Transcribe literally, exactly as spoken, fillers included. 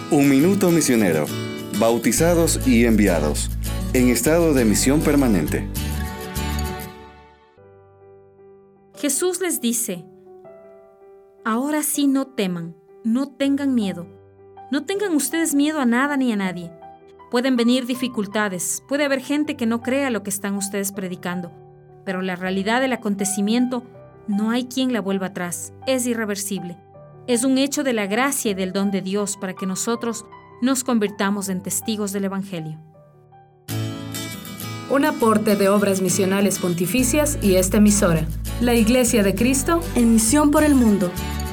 Un minuto misionero. Bautizados y enviados. En estado de misión permanente. Jesús les dice: ahora sí no teman, no tengan miedo. No tengan ustedes miedo a nada ni a nadie. Pueden venir dificultades, puede haber gente que no crea lo que están ustedes predicando, pero la realidad del acontecimiento no hay quien la vuelva atrás, es irreversible. Es un hecho de la gracia y del don de Dios para que nosotros nos convirtamos en testigos del Evangelio. Un aporte de Obras Misionales Pontificias y esta emisora, la Iglesia de Cristo, en misión por el mundo.